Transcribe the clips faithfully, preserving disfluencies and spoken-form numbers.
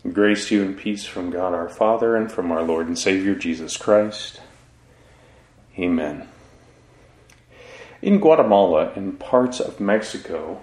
Grace to you and peace from God our Father and from our Lord and Savior Jesus Christ. Amen. In Guatemala and parts of Mexico,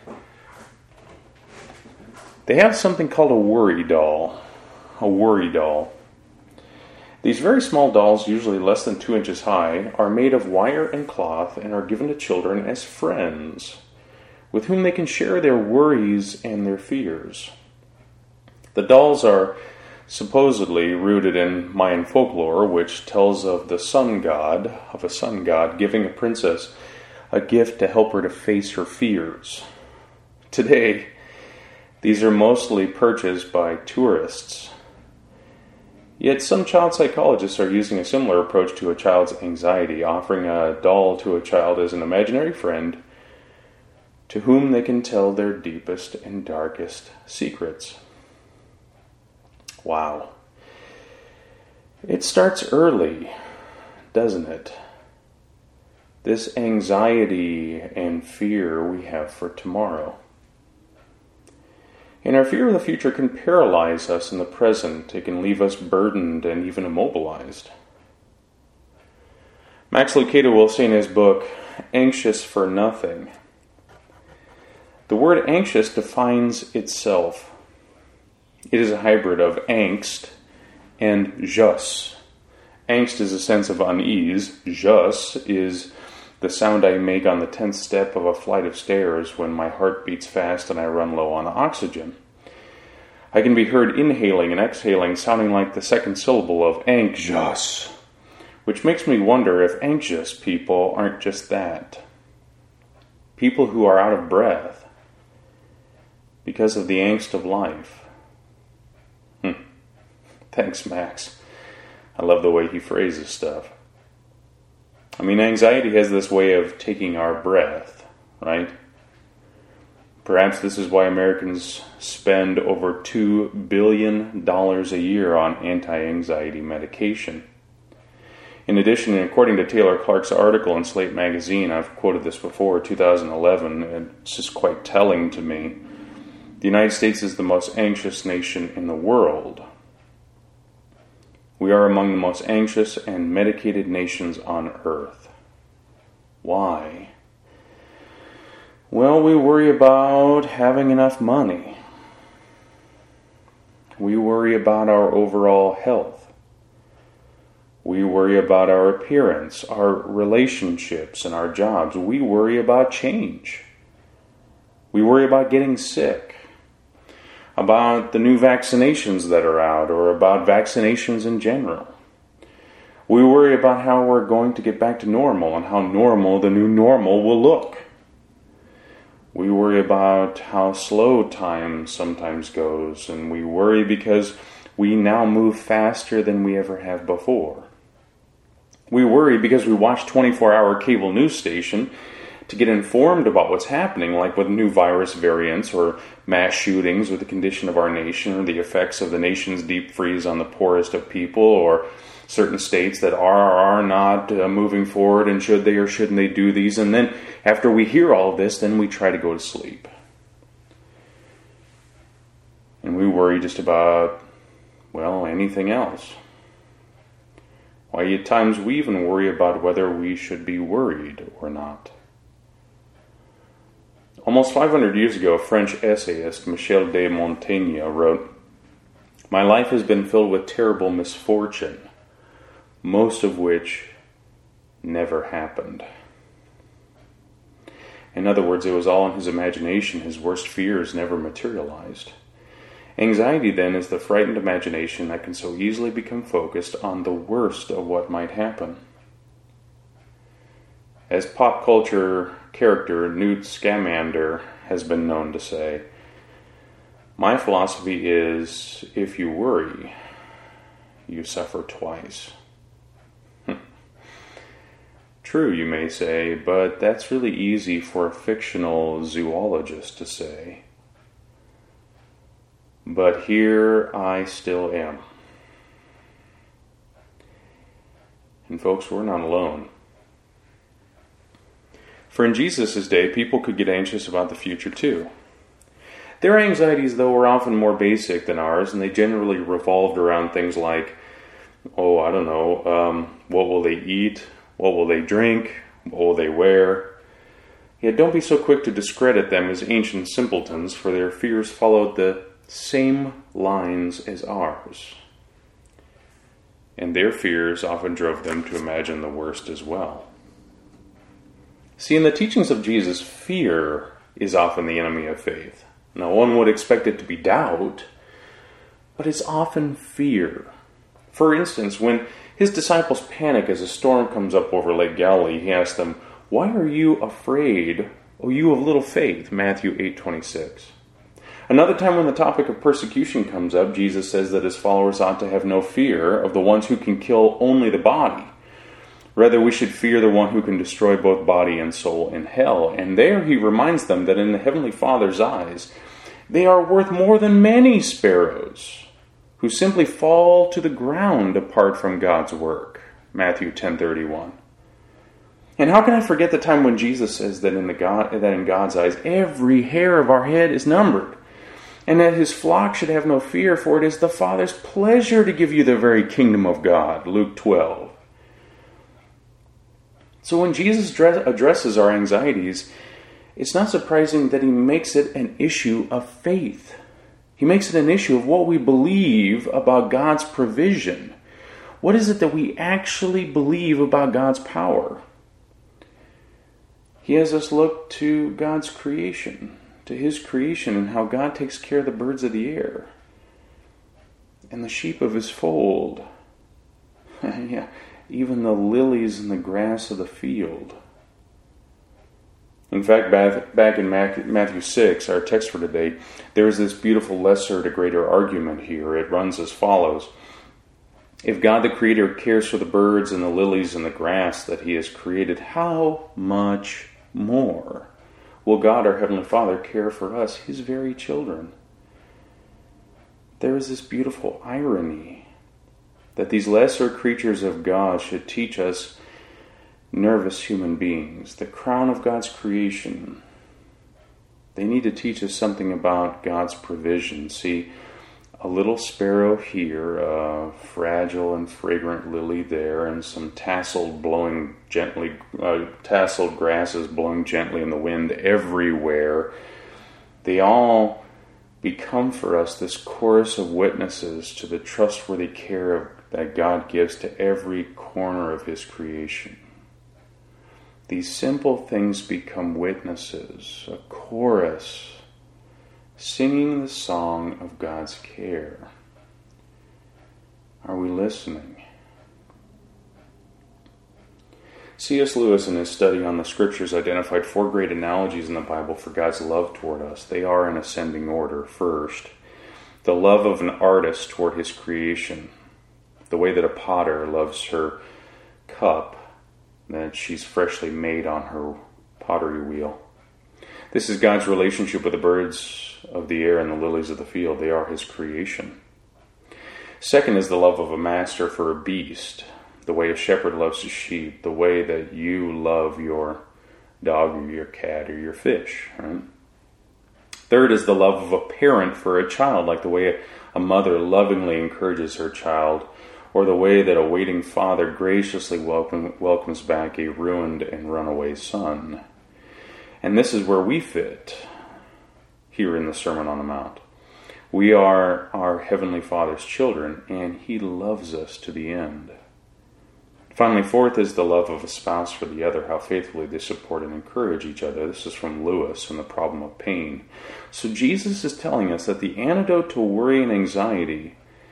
they have something called a worry doll. A worry doll. These very small dolls, usually less than two inches high, are made of wire and cloth and are given to children as friends, with whom they can share their worries and their fears. The dolls are supposedly rooted in Mayan folklore, which tells of the sun god, of a sun god giving a princess a gift to help her to face her fears. Today, these are mostly purchased by tourists. Yet some child psychologists are using a similar approach to a child's anxiety, offering a doll to a child as an imaginary friend to whom they can tell their deepest and darkest secrets. Wow. It starts early, doesn't it? This anxiety and fear we have for tomorrow. And our fear of the future can paralyze us in the present. It can leave us burdened and even immobilized. Max Lucado will say in his book, Anxious for Nothing, the word anxious defines itself. It is a hybrid of angst and jus. Angst is a sense of unease. Jus is the sound I make on the tenth step of a flight of stairs when my heart beats fast and I run low on oxygen. I can be heard inhaling and exhaling, sounding like the second syllable of anxious, which makes me wonder if anxious people aren't just that. People who are out of breath because of the angst of life. Hmm. Thanks, Max. I love the way he phrases stuff. I mean, anxiety has this way of taking our breath, right? Perhaps this is why Americans spend over two billion dollars a year on anti-anxiety medication. In addition, according to Taylor Clark's article in Slate magazine, I've quoted this before, two thousand eleven, it's just quite telling to me. The United States is the most anxious nation in the world. We are among the most anxious and medicated nations on earth. Why? Well, we worry about having enough money. We worry about our overall health. We worry about our appearance, our relationships, and our jobs. We worry about change. We worry about getting sick, about the new vaccinations that are out, or about vaccinations in general. We worry about how we're going to get back to normal and how normal the new normal will look. We worry about how slow time sometimes goes, and we worry because we now move faster than we ever have before. We worry because we watch twenty-four hour cable news station to get informed about what's happening, like with new virus variants or mass shootings or the condition of our nation or the effects of the nation's deep freeze on the poorest of people or certain states that are or are not uh, moving forward and should they or shouldn't they do these. And then after we hear all of this, then we try to go to sleep. And we worry just about, well, anything else. Why, at times we even worry about whether we should be worried or not. Almost five hundred years ago, French essayist Michel de Montaigne wrote, "My life has been filled with terrible misfortune, most of which never happened." In other words, it was all in his imagination. His worst fears never materialized. Anxiety, then, is the frightened imagination that can so easily become focused on the worst of what might happen. As pop culture character Newt Scamander has been known to say, "My philosophy is, if you worry, you suffer twice." True, you may say, but that's really easy for a fictional zoologist to say. But here I still am. And folks, we're not alone. For in Jesus' day, people could get anxious about the future too. Their anxieties, though, were often more basic than ours, and they generally revolved around things like, oh, I don't know, um, what will they eat? What will they drink? What will they wear? Yet don't be so quick to discredit them as ancient simpletons, for their fears followed the same lines as ours. And their fears often drove them to imagine the worst as well. See, in the teachings of Jesus, fear is often the enemy of faith. Now, one would expect it to be doubt, but it's often fear. For instance, when his disciples panic as a storm comes up over Lake Galilee, he asks them, "Why are you afraid, O you of little faith?" Matthew eight twenty-six. Another time when the topic of persecution comes up, Jesus says that his followers ought to have no fear of the ones who can kill only the body. Rather, we should fear the one who can destroy both body and soul in hell. And there he reminds them that in the Heavenly Father's eyes, they are worth more than many sparrows who simply fall to the ground apart from God's work. Matthew ten thirty-one. And how can I forget the time when Jesus says that in, the God, that in God's eyes, every hair of our head is numbered, and that his flock should have no fear, for it is the Father's pleasure to give you the very kingdom of God. Luke twelve. So when Jesus addresses our anxieties, it's not surprising that he makes it an issue of faith. He makes it an issue of what we believe about God's provision. What is it that we actually believe about God's power? He has us look to God's creation, to his creation, and how God takes care of the birds of the air and the sheep of his fold. Yeah, even the lilies and the grass of the field. In fact, back in Matthew six, our text for today, there is this beautiful lesser to greater argument here. It runs as follows. If God the Creator cares for the birds and the lilies and the grass that he has created, how much more will God, our Heavenly Father, care for us, his very children? There is this beautiful irony that these lesser creatures of God should teach us nervous human beings, the crown of God's creation. They need to teach us something about God's provision. See, a little sparrow here, a fragile and fragrant lily there, and some tasseled blowing gently, uh, tasseled grasses blowing gently in the wind everywhere. They all become for us this chorus of witnesses to the trustworthy care that God gives to every corner of his creation. These simple things become witnesses, a chorus, singing the song of God's care. Are we listening? C S Lewis, in his study on the Scriptures, identified four great analogies in the Bible for God's love toward us. They are in ascending order. First, the love of an artist toward his creation, the way that a potter loves her cup that she's freshly made on her pottery wheel. This is God's relationship with the birds of the air and the lilies of the field. They are his creation. Second is the love of a master for a beast, the way a shepherd loves his sheep, the way that you love your dog or your cat or your fish. Right? Third is the love of a parent for a child, like the way a mother lovingly encourages her child, or the way that a waiting father graciously welcome, welcomes back a ruined and runaway son. And this is where we fit here in the Sermon on the Mount. We are our Heavenly Father's children, and he loves us to the end. Finally, fourth is the love of a spouse for the other, how faithfully they support and encourage each other. This is from Lewis and the Problem of Pain. So Jesus is telling us that the antidote to worry and anxiety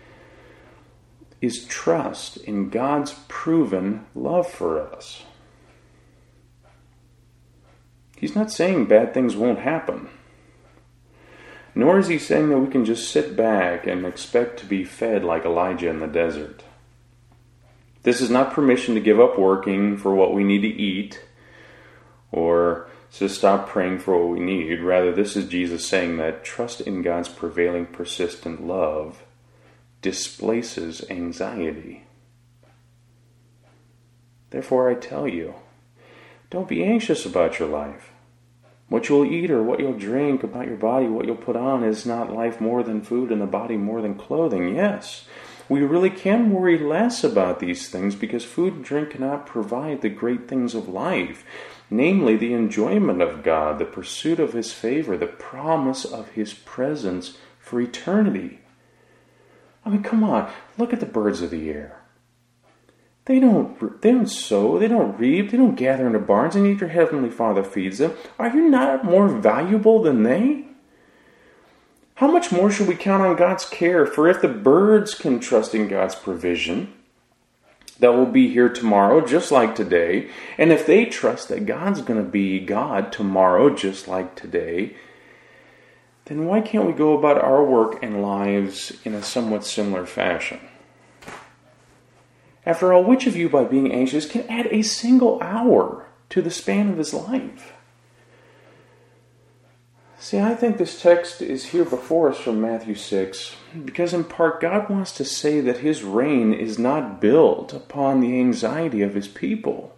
is trust in God's proven love for us. He's not saying bad things won't happen. Nor is he saying that we can just sit back and expect to be fed like Elijah in the desert. This is not permission to give up working for what we need to eat or to stop praying for what we need. Rather, this is Jesus saying that trust in God's prevailing persistent love displaces anxiety. Therefore, I tell you, don't be anxious about your life, What you'll eat or what you'll drink, about your body, what you'll put on, is not life more than food and the body more than clothing? Yes, we really can worry less about these things because food and drink cannot provide the great things of life, namely the enjoyment of God, the pursuit of His favor, the promise of His presence for eternity. I mean, come on, look at the birds of the air. They don't, they don't sow, they don't reap, they don't gather into barns, and yet your heavenly Father feeds them. Are you not more valuable than they? How much more should we count on God's care? For if the birds can trust in God's provision, that will be here tomorrow just like today, and if they trust that God's going to be God tomorrow just like today, then why can't we go about our work and lives in a somewhat similar fashion? After all, which of you, by being anxious, can add a single hour to the span of his life? See, I think this text is here before us from Matthew six, because in part God wants to say that His reign is not built upon the anxiety of His people.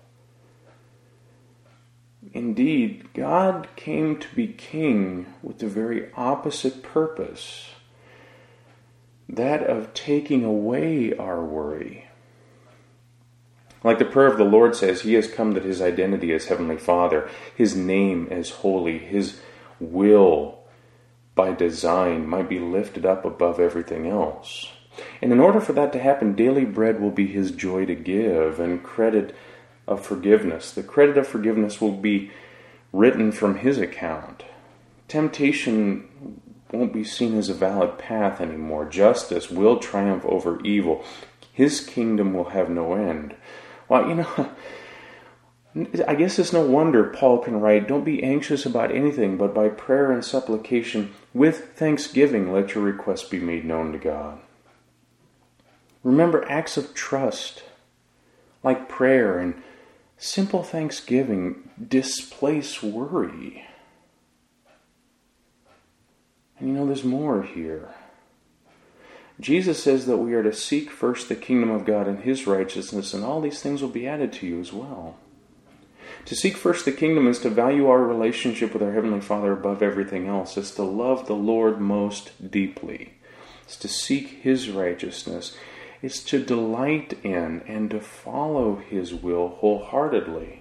Indeed, God came to be king with the very opposite purpose, that of taking away our worry. Like the prayer of the Lord says, He has come that His identity as Heavenly Father, His name as holy, His will by design might be lifted up above everything else. And in order for that to happen, daily bread will be His joy to give, and credit of forgiveness. The credit of forgiveness will be written from His account. Temptation won't be seen as a valid path anymore. Justice will triumph over evil. His kingdom will have no end. Well, you know, I guess it's no wonder Paul can write, don't be anxious about anything, but by prayer and supplication, with thanksgiving, let your requests be made known to God. Remember, acts of trust, like prayer and simple thanksgiving, displace worry. And you know, there's more here. Jesus says that we are to seek first the kingdom of God and His righteousness, and all these things will be added to you as well. To seek first the kingdom is to value our relationship with our Heavenly Father above everything else. It's to love the Lord most deeply. It's to seek His righteousness. It's to delight in and to follow His will wholeheartedly.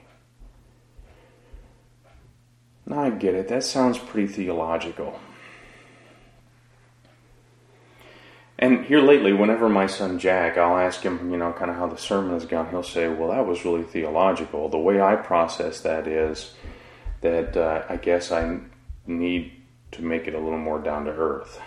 Now I get it. That sounds pretty theological. And here lately, whenever my son Jack, I'll ask him, you know, kind of how the sermon has gone, he'll say, well, that was really theological. The way I process that is that uh, I guess I need to make it a little more down to earth.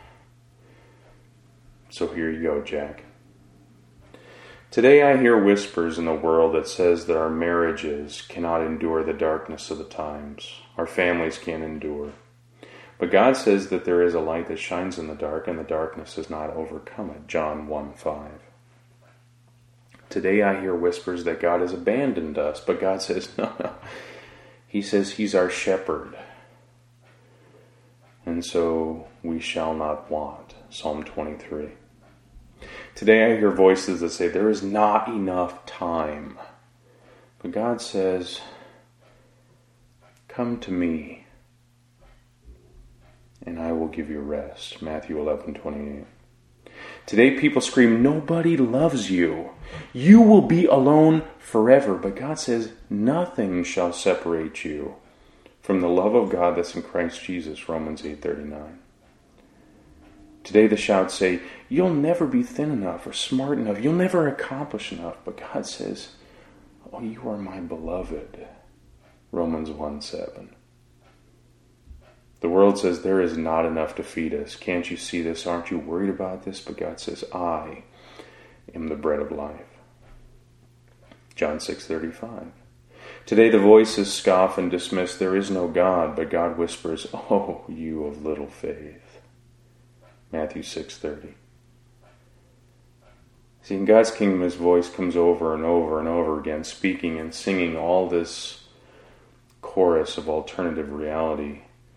So here you go, Jack. Today I hear whispers in the world that says that our marriages cannot endure the darkness of the times. Our families can't endure. But God says that there is a light that shines in the dark, and the darkness does not overcome it. John one five. Today I hear whispers that God has abandoned us, but God says, no, no. He says He's our shepherd. And so we shall not want. Psalm twenty-three. Today I hear voices that say there is not enough time. But God says, come to me, and I will give you rest. Matthew eleven twenty-eight. Today people scream, nobody loves you. You will be alone forever. But God says, nothing shall separate you from the love of God that's in Christ Jesus. Romans eight thirty-nine. Today the shouts say, you'll never be thin enough or smart enough. You'll never accomplish enough. But God says, oh, you are my beloved. Romans one seven. The world says there is not enough to feed us. Can't you see this? Aren't you worried about this? But God says, I am the bread of life. John six thirty-five. Today the voices scoff and dismiss, there is no God, but God whispers, oh, you of little faith. Matthew six thirty. See, in God's kingdom, His voice comes over and over and over again, speaking and singing all this chorus of alternative reality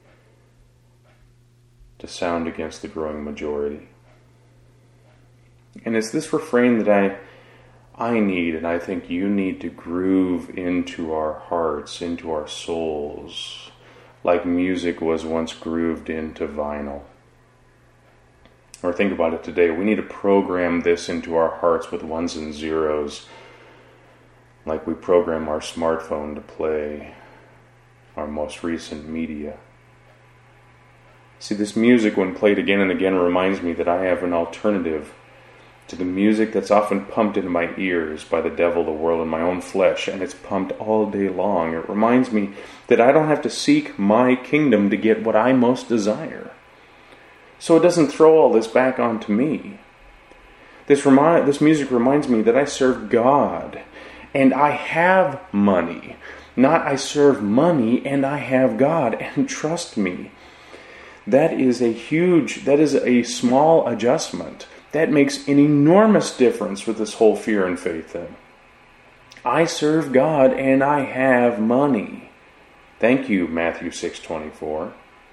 to sound against the growing majority. And it's this refrain that I I need, and I think you need to groove into our hearts, into our souls, like music was once grooved into vinyl. Or think about it today. We need to program this into our hearts with ones and zeros, like we program our smartphone to play our most recent media. See, this music, when played again and again, reminds me that I have an alternative to the music that's often pumped into my ears by the devil, the world, and my own flesh, and it's pumped all day long. It reminds me that I don't have to seek my kingdom to get what I most desire. So it doesn't throw all this back onto me. This remind, this music reminds me that I serve God, and I have money. Not I serve money, and I have God, and trust me. That is a huge, that is a small adjustment. That makes an enormous difference with this whole fear and faith thing. I serve God and I have money. Thank you, Matthew six twenty-four.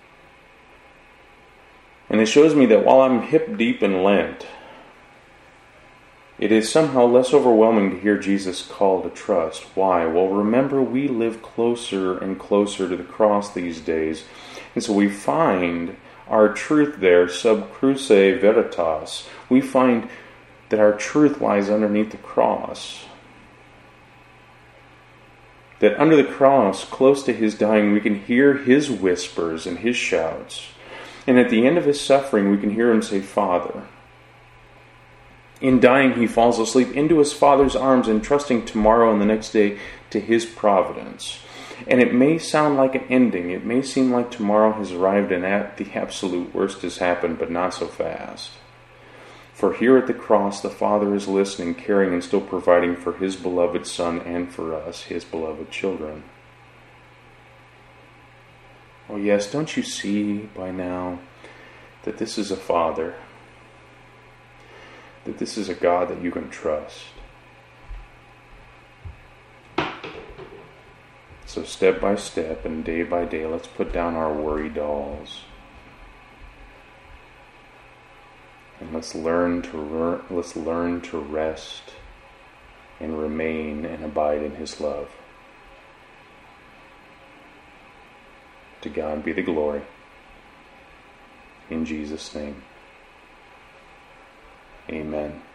And it shows me that while I'm hip deep in Lent, it is somehow less overwhelming to hear Jesus' call to trust. Why? Well, remember, we live closer and closer to the cross these days. And so we find our truth there, sub cruce veritas. We find that our truth lies underneath the cross. That under the cross, close to his dying, we can hear his whispers and his shouts. And at the end of his suffering, we can hear him say, Father. In dying, he falls asleep into his Father's arms, entrusting tomorrow and the next day to his providence. And it may sound like an ending. It may seem like tomorrow has arrived and at the absolute worst has happened, but not so fast. For here at the cross, the Father is listening, caring, and still providing for his beloved Son and for us, his beloved children. Oh yes, don't you see by now that this is a Father? That this is a God that you can trust? So step by step and day by day, let's put down our worry dolls. And let's learn to re- let's learn to rest and remain and abide in his love. To God be the glory. In Jesus' name. Amen.